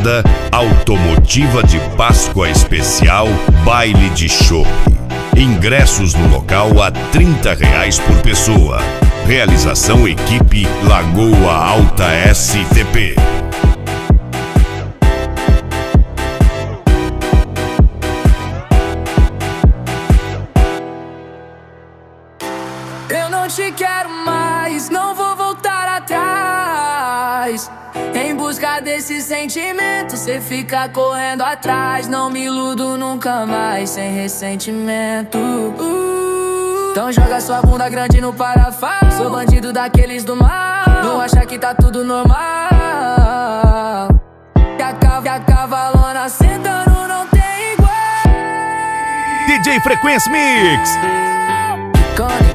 Balada Automotiva de Páscoa Especial Baile de Chopp. Ingressos no local a R$30 por pessoa. Realização equipe Lagoa Alta STP. Eu não te quero mais, não vou voltar atrás. Em busca desse sentimento, cê fica correndo atrás. Não me iludo nunca mais, sem ressentimento. Então joga sua bunda grande no parafuso. Sou bandido daqueles do mal. Não acha que tá tudo normal. E a cavalona sentando não tem igual. DJ Frequência Mix.